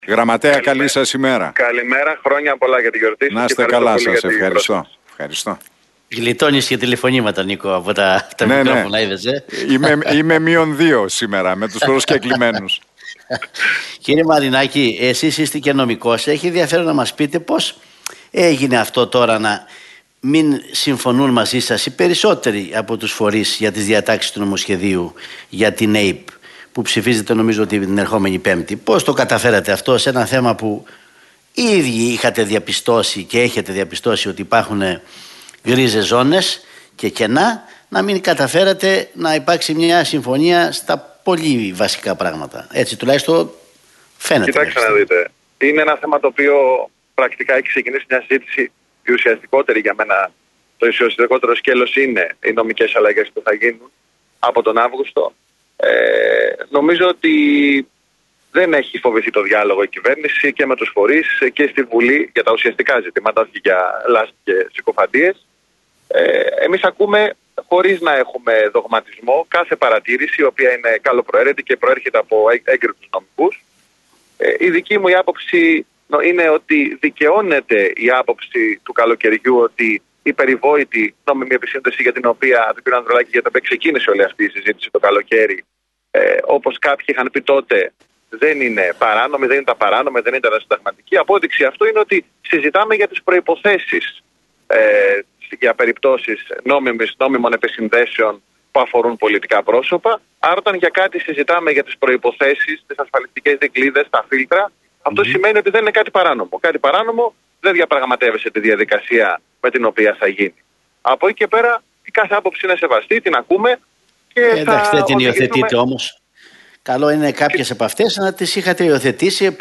Γραμματέα, καλή σας ημέρα. Καλημέρα, χρόνια πολλά για τη γιορτή σας. Να είστε καλά, σας ευχαριστώ. Γλιτώνεις και τηλεφωνήματα, Νίκο, από τα μικρόφωνα, είδες, Είμαι -2 σήμερα με τους προσκεκλημένους. Κύριε Μαρινάκη, εσείς είστε και νομικός. Έχει ενδιαφέρον να μας πείτε πώς έγινε αυτό τώρα να μην συμφωνούν μαζί σας οι περισσότεροι από τους φορείς για τις διατάξεις του νομοσχεδίου για την ΑΕΠ που ψηφίζεται νομίζω ότι την ερχόμενη Πέμπτη. Πώς το καταφέρατε αυτό σε ένα θέμα που οι ίδιοι είχατε διαπιστώσει και έχετε διαπιστώσει ότι υπάρχουν γκρίζες ζώνες και κενά, να μην καταφέρατε να υπάρξει μια συμφωνία στα πολύ βασικά πράγματα? Έτσι τουλάχιστον φαίνεται. Κοιτάξτε να δείτε. Είναι ένα θέμα το οποίο πρακτικά έχει ξεκινήσει μια συζήτηση. Η ουσιαστικότερη για μένα, το ουσιαστικότερο σκέλος είναι οι νομικές αλλαγές που θα γίνουν από τον Αύγουστο. Νομίζω ότι δεν έχει φοβηθεί το διάλογο η κυβέρνηση και με τους φορείς και στη Βουλή για τα ουσιαστικά ζητήματα, όχι για λάσπη και συκοφαντίες. Εμείς ακούμε χωρίς να έχουμε δογματισμό κάθε παρατήρηση η οποία είναι καλοπροαίρετη και προέρχεται από έγκριτους νομικούς. Η δική μου άποψη είναι ότι δικαιώνεται η άποψη του καλοκαιριού ότι η περιβόητη νόμιμη επισύνδεση για την οποία ξεκίνησε όλη αυτή η συζήτηση το καλοκαίρι, όπως κάποιοι είχαν πει τότε, δεν είναι παράνομη, δεν ήταν παράνομη, δεν ήταν συνταγματική. Απόδειξη αυτού είναι ότι συζητάμε για τις προϋποθέσεις για περιπτώσεις νόμιμων επισυνδέσεων που αφορούν πολιτικά πρόσωπα. Άρα, όταν για κάτι συζητάμε για τις προϋποθέσεις, τις ασφαλιστικές δικλείδες, τα φίλτρα, αυτό σημαίνει ότι δεν είναι κάτι παράνομο. Κάτι παράνομο δεν διαπραγματεύεσαι τη διαδικασία με την οποία θα γίνει. Από εκεί και πέρα, η κάθε άποψη είναι σεβαστή, την ακούμε και εντάξει, δεν την υιοθετείτε όμως. Καλό είναι κάποιες από αυτές να τις είχατε υιοθετήσει.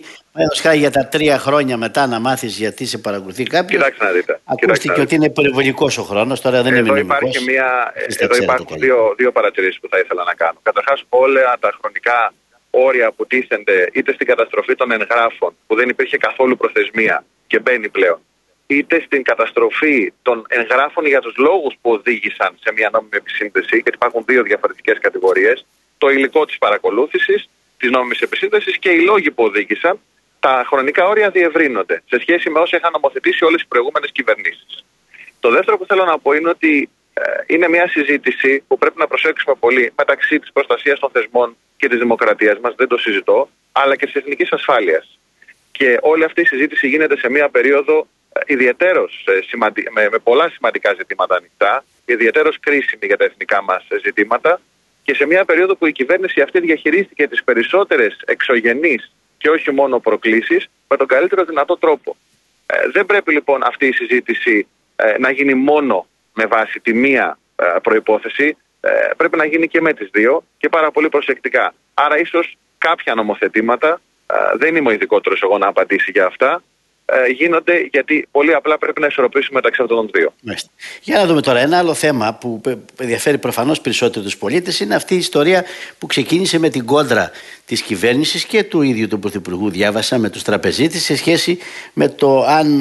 Για τα 3 χρόνια μετά να μάθεις γιατί σε παρακολουθεί κάποιος. Κοιτάξτε να δείτε. Ακούστηκε ότι είναι περιβολικός ο χρόνος. Τώρα δεν είναι νομικός. Εδώ υπάρχουν δύο παρατηρήσεις που θα ήθελα να κάνω. Καταρχάς, όλα τα χρονικά όρια που τίθενται είτε στην καταστροφή των εγγράφων που δεν υπήρχε καθόλου προθεσμία και μπαίνει πλέον, είτε στην καταστροφή των εγγράφων για τους λόγους που οδήγησαν σε μια νόμιμη επισύνδεση, γιατί υπάρχουν 2 διαφορετικές κατηγορίες. Το υλικό της παρακολούθησης, της νόμιμης επισύνδεσης και οι λόγοι που οδήγησαν, τα χρονικά όρια διευρύνονται σε σχέση με όσα είχαν νομοθετήσει όλες οι προηγούμενες κυβερνήσεις. Το δεύτερο που θέλω να πω είναι ότι είναι μια συζήτηση που πρέπει να προσέξουμε πολύ μεταξύ της προστασίας των θεσμών και της δημοκρατίας μας, δεν το συζητώ, αλλά και της εθνικής ασφάλειας. Και όλη αυτή η συζήτηση γίνεται σε μια περίοδο ιδιαιτέρως με πολλά σημαντικά ζητήματα ανοιχτά, ιδιαιτέρως κρίσιμη για τα εθνικά μας ζητήματα. Και σε μια περίοδο που η κυβέρνηση αυτή διαχειρίστηκε τις περισσότερες εξωγενείς και όχι μόνο προκλήσεις με τον καλύτερο δυνατό τρόπο. Δεν πρέπει λοιπόν αυτή η συζήτηση να γίνει μόνο με βάση τη μία προϋπόθεση. Πρέπει να γίνει και με τις δύο και πάρα πολύ προσεκτικά. Άρα ίσως κάποια νομοθετήματα, δεν είμαι ο ειδικότερος εγώ να απαντήσει για αυτά, γίνονται γιατί πολύ απλά πρέπει να ισορροπήσουμε μεταξύ αυτών των δύο. Για να δούμε τώρα ένα άλλο θέμα που ενδιαφέρει προφανώς περισσότερο τους πολίτες. Είναι αυτή η ιστορία που ξεκίνησε με την κόντρα της κυβέρνησης και του ίδιου του Πρωθυπουργού, διάβασα, με τους τραπεζίτες σε σχέση με το αν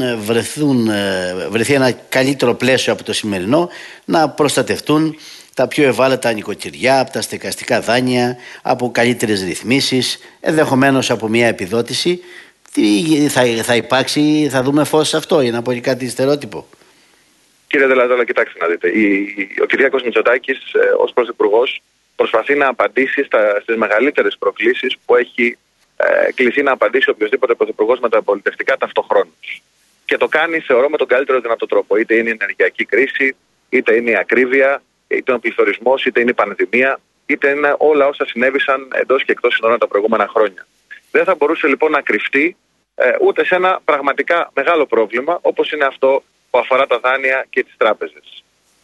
βρεθεί ένα καλύτερο πλαίσιο από το σημερινό να προστατευτούν τα πιο ευάλωτα νοικοκυριά από τα στεγαστικά δάνεια, από καλύτερες ρυθμίσεις, ενδεχομένως από μια επιδότηση. Τι θα υπάρξει, θα δούμε φως σε αυτό, για να πω και κάτι στερεότυπο? Κύριε Δελαζόλα, κοιτάξτε να δείτε. Ο Κυριάκος Μητσοτάκης ως Πρωθυπουργός προσπαθεί να απαντήσει στις μεγαλύτερες προκλήσεις που έχει κληθεί να απαντήσει οποιοδήποτε Πρωθυπουργός με τα πολιτευτικά ταυτοχρόνως. Και το κάνει, θεωρώ, με τον καλύτερο δυνατό τρόπο. Είτε είναι η ενεργειακή κρίση, είτε είναι η ακρίβεια, είτε είναι ο πληθωρισμός, είτε είναι η πανδημία, είτε είναι όλα όσα συνέβησαν εντός και εκτός συνόρων τα προηγούμενα χρόνια. Δεν θα μπορούσε λοιπόν να κρυφτεί ούτε σε ένα πραγματικά μεγάλο πρόβλημα όπως είναι αυτό που αφορά τα δάνεια και τις τράπεζες.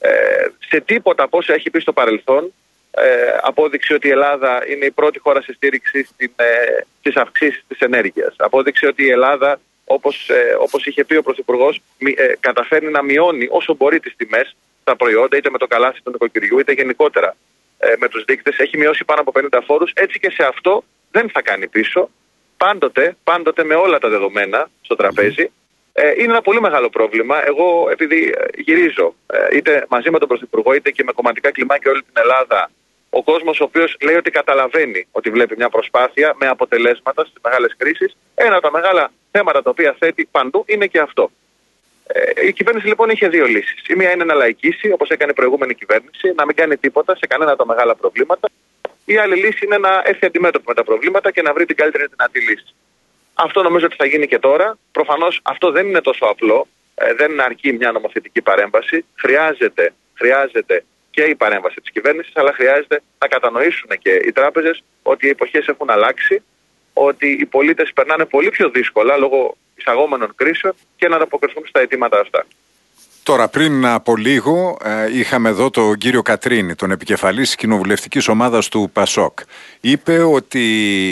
Σε τίποτα από όσα έχει πει στο παρελθόν, απόδειξε ότι η Ελλάδα είναι η πρώτη χώρα σε στήριξη στις αυξήσεις της ενέργειας. Απόδειξε ότι η Ελλάδα, όπως είχε πει ο Πρωθυπουργός, καταφέρνει να μειώνει όσο μπορεί τις τιμές στα προϊόντα, είτε με το καλάθι του νοικοκυριού, είτε γενικότερα με τους δείκτες. Έχει μειώσει πάνω από 50 φόρους. Έτσι και σε αυτό δεν θα κάνει πίσω. Πάντοτε με όλα τα δεδομένα στο τραπέζι. Είναι ένα πολύ μεγάλο πρόβλημα. Εγώ, επειδή γυρίζω είτε μαζί με τον Πρωθυπουργό είτε και με κομματικά κλιμάκια όλη την Ελλάδα Ο κόσμος ο οποίος λέει ότι καταλαβαίνει ότι βλέπει μια προσπάθεια με αποτελέσματα στις μεγάλες κρίσεις. Ένα από τα μεγάλα θέματα τα οποία θέτει παντού είναι και αυτό. Η κυβέρνηση λοιπόν είχε δύο λύσεις. Η μία είναι να λαϊκίσει, όπως έκανε η προηγούμενη κυβέρνηση, να μην κάνει τίποτα σε κανένα από τα μεγάλα προβλήματα. Η άλλη λύση είναι να έρθει αντιμέτωπη με τα προβλήματα και να βρει την καλύτερη δυνατή λύση. Αυτό νομίζω ότι θα γίνει και τώρα. Προφανώς αυτό δεν είναι τόσο απλό. Δεν αρκεί μια νομοθετική παρέμβαση. Χρειάζεται και η παρέμβαση της κυβέρνησης, αλλά χρειάζεται να κατανοήσουν και οι τράπεζες ότι οι εποχές έχουν αλλάξει, ότι οι πολίτες περνάνε πολύ πιο δύσκολα λόγω εισαγόμενων κρίσεων και να ανταποκριθούν στα αιτήματα αυτά. Τώρα, πριν από λίγο είχαμε εδώ τον κύριο Κατρίνη, τον επικεφαλής της κοινοβουλευτικής ομάδας του ΠΑΣΟΚ. Είπε ότι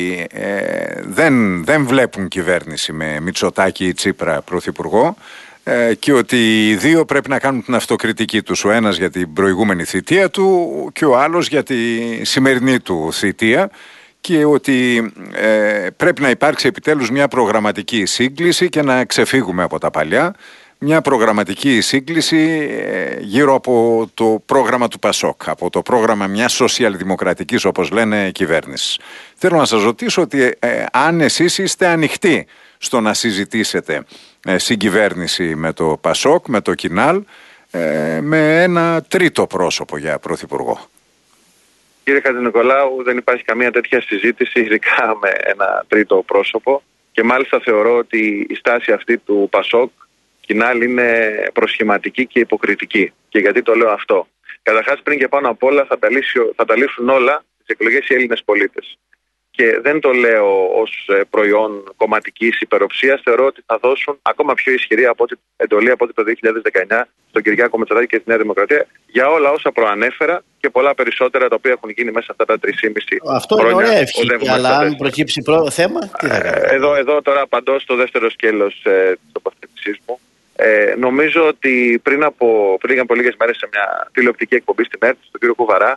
δεν βλέπουν κυβέρνηση με Μητσοτάκη ή Τσίπρα πρωθυπουργό και ότι οι δύο πρέπει να κάνουν την αυτοκριτική τους. Ο ένας για την προηγούμενη θητεία του και ο άλλος για τη σημερινή του θητεία, και ότι πρέπει να υπάρξει επιτέλους μια προγραμματική σύγκληση και να ξεφύγουμε από τα παλιά. Μια προγραμματική σύγκληση γύρω από το πρόγραμμα του ΠΑΣΟΚ, από το πρόγραμμα μιας σοσιαλδημοκρατικής, όπως λένε, κυβέρνησης. Θέλω να σας ρωτήσω ότι αν εσείς είστε ανοιχτοί στο να συζητήσετε συγκυβέρνηση με το ΠΑΣΟΚ, με το Κινάλ, με ένα τρίτο πρόσωπο για πρωθυπουργό. Κύριε Χατζηνικολάου, δεν υπάρχει καμία τέτοια συζήτηση, ειδικά με ένα τρίτο πρόσωπο, και μάλιστα θεωρώ ότι η στάση αυτή του ΠΑΣΟΚ Κινάλ είναι προσχηματική και υποκριτική. Και γιατί το λέω αυτό? Καταρχάς, πριν και πάνω απ' όλα, θα τα λύσουν όλα τις εκλογές οι Έλληνες πολίτες. Και δεν το λέω ως προϊόν κομματικής υπεροψίας. Θεωρώ ότι θα δώσουν ακόμα πιο ισχυρή εντολή από ό,τι το 2019 στον Κυριάκο Μητσοτάκη και τη Νέα Δημοκρατία για όλα όσα προανέφερα και πολλά περισσότερα τα οποία έχουν γίνει μέσα αυτά τα 3,5 αυτό χρόνια. Αυτό είναι ωραία ευχή, αλλά αν προκύψει θέμα, τι θα κάνουμε? Εδώ τώρα απαντώ στο δεύτερο σκέλος της τοποθέτησής μου. Νομίζω ότι πριν από λίγες μέρες σε μια τηλεοπτική εκπομπή στην ΕΡΤ, στον κύριο Κουβαρά,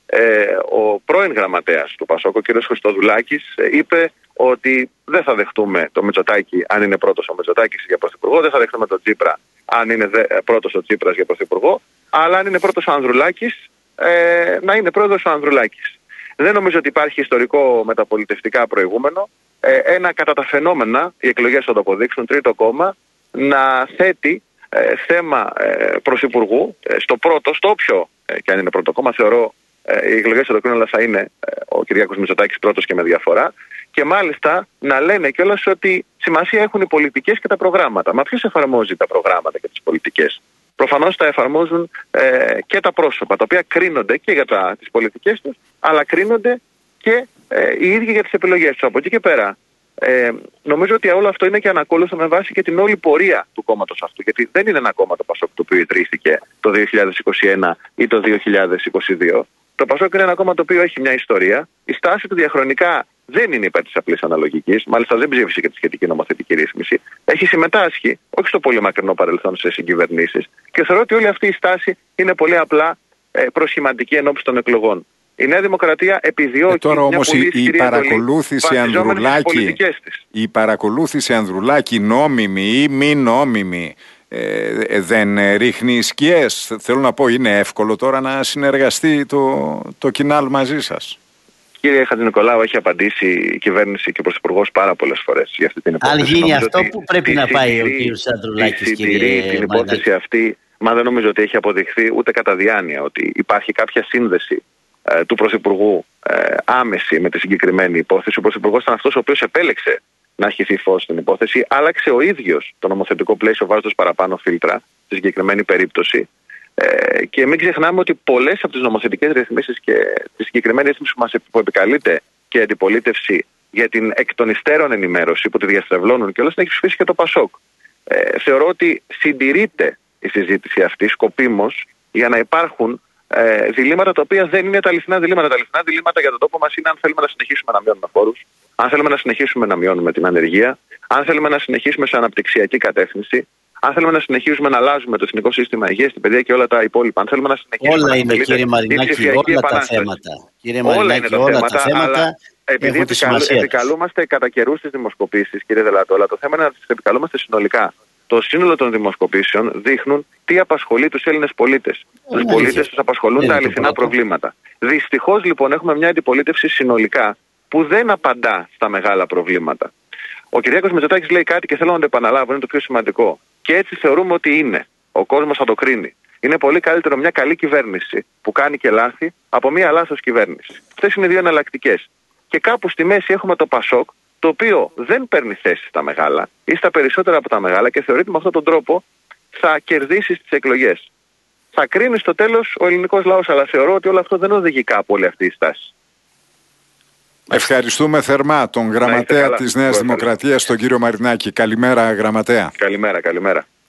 ο πρώην γραμματέας του ΠΑΣΟΚ, ο κύριος Χριστοδουλάκης, είπε ότι δεν θα δεχτούμε το Μητσοτάκη αν είναι πρώτος ο Μητσοτάκης για πρωθυπουργό, δεν θα δεχτούμε τον Τσίπρα αν είναι πρώτος ο Τσίπρας για πρωθυπουργό, αλλά αν είναι πρώτος ο Ανδρουλάκης, να είναι πρόεδρος ο Ανδρουλάκης. Δεν νομίζω ότι υπάρχει ιστορικό μεταπολιτευτικά προηγούμενο ένα κατά τα φαινόμενα, οι εκλογές θα το αποδείξουν, τρίτο κόμμα να θέτει θέμα πρωθυπουργού στο όποιο και αν είναι πρώτο κόμμα. Θεωρώ οι εκλογές θα το κρίνουν, αλλά θα είναι ο Κυριάκος Μητσοτάκης πρώτος και με διαφορά. Και μάλιστα να λένε κιόλας ότι σημασία έχουν οι πολιτικές και τα προγράμματα. Μα ποιος εφαρμόζει τα προγράμματα και τις πολιτικές? Προφανώς τα εφαρμόζουν και τα πρόσωπα, τα οποία κρίνονται και για τις πολιτικές τους, αλλά κρίνονται και οι ίδιοι για τις επιλογές τους. Από εκεί και πέρα, νομίζω ότι όλο αυτό είναι και ανακόλουθο με βάση και την όλη πορεία του κόμματος αυτού. Γιατί δεν είναι ένα κόμμα το ΠΑΣΟΚ το οποίο ιδρύθηκε το 2021 ή το 2022. Το ΠΑΣΟΚ είναι ένα κόμμα το οποίο έχει μια ιστορία. Η στάση του διαχρονικά δεν είναι υπέρ της απλής αναλογικής. Μάλιστα δεν ψήφισε και τη σχετική νομοθετική ρύθμιση. Έχει συμμετάσχει, όχι στο πολύ μακρινό παρελθόν, σε συγκυβερνήσεις. Και θεωρώ ότι όλη αυτή η στάση είναι πολύ απλά προσχηματική ενόψει των εκλογών. Η Νέα Δημοκρατία επιδιώκει τώρα μια όμως πολύ ισχυρή η παρακολούθηση Ανδρουλάκη, νόμιμη ή μη νόμιμη, δεν ρίχνει σκιές? Θέλω να πω, είναι εύκολο τώρα να συνεργαστεί το Κινάλ μαζί σας? Κύριε Χατζηνικολάου, έχει απαντήσει η κυβέρνηση και ο Πρωθυπουργός πάρα πολλές φορές για αυτή την υπόθεση. Αν γίνει αυτό που πρέπει να πάει ο κύριος Ανδρουλάκης, κύριε την υπόθεση αυτή, μα δεν νομίζω ότι έχει αποδειχθεί ούτε κατά διάνοια ότι υπάρχει κάποια σύνδεση του Πρωθυπουργού άμεση με τη συγκεκριμένη υπόθεση. Ο Πρωθυπουργός ήταν αυτός ο οποίος επέλεξε να χυθεί φως στην υπόθεση, άλλαξε ο ίδιος το νομοθετικό πλαίσιο βάζοντας παραπάνω φίλτρα στη συγκεκριμένη περίπτωση. Και μην ξεχνάμε ότι πολλές από τις νομοθετικές ρυθμίσεις και τη συγκεκριμένη ρύθμιση που επικαλείται και αντιπολίτευση για την εκ των υστέρων ενημέρωση που τη διαστρεβλώνουν και όλα, την έχει ψηφίσει και το ΠΑΣΟΚ. Θεωρώ ότι συντηρείται η συζήτηση αυτή σκοπίμως για να υπάρχουν διλήμματα τα οποία δεν είναι τα αληθινά διλήμματα. Τα αληθινά διλήμματα για τον τόπο μας είναι αν θέλουμε να συνεχίσουμε να μειώνουμε φόρους, αν θέλουμε να συνεχίσουμε να μειώνουμε την ανεργία, αν θέλουμε να συνεχίσουμε σε αναπτυξιακή κατεύθυνση, αν θέλουμε να συνεχίσουμε να αλλάζουμε το εθνικό σύστημα υγείας, την παιδεία και όλα τα υπόλοιπα. Αν θέλουμε να συνεχίσουμε όλα είναι, κύριε Μαρινάκη, όλα τα θέματα. Κύριε Μαρινάκη, όλα τα θέματα. Επειδή επικαλούμαστε κατά καιρούς τις δημοσκοπήσεις, κύριε Δελάτο, αλλά το θέμα είναι να τις επικαλούμαστε συνολικά. το σύνολο των δημοσκοπήσεων δείχνουν τι απασχολεί τους Έλληνες πολίτες. Τους πολίτες τους απασχολούν τα αληθινά προβλήματα. Δυστυχώς λοιπόν έχουμε μια αντιπολίτευση συνολικά που δεν απαντά στα μεγάλα προβλήματα. Ο Κυριάκος Μητσοτάκης λέει κάτι και θέλω να το επαναλάβω, είναι το πιο σημαντικό. Και έτσι θεωρούμε ότι είναι. Ο κόσμος θα το κρίνει. Είναι πολύ καλύτερο μια καλή κυβέρνηση που κάνει και λάθη από μια λάθος κυβέρνηση. Αυτές είναι δύο εναλλακτικές. Και κάπου στη μέση έχουμε το ΠΑΣΟΚ, το οποίο δεν παίρνει θέση στα μεγάλα ή στα περισσότερα από τα μεγάλα και θεωρείται με αυτόν τον τρόπο θα κερδίσει στις εκλογές. Θα κρίνει στο τέλος ο ελληνικός λαός, αλλά θεωρώ ότι όλο αυτό δεν οδηγεί κάπου όλη αυτή η στάση. Ευχαριστούμε θερμά τον γραμματέα της Νέας Δημοκρατίας, τον κύριο Μαρινάκη. Καλημέρα, γραμματέα. Καλημέρα.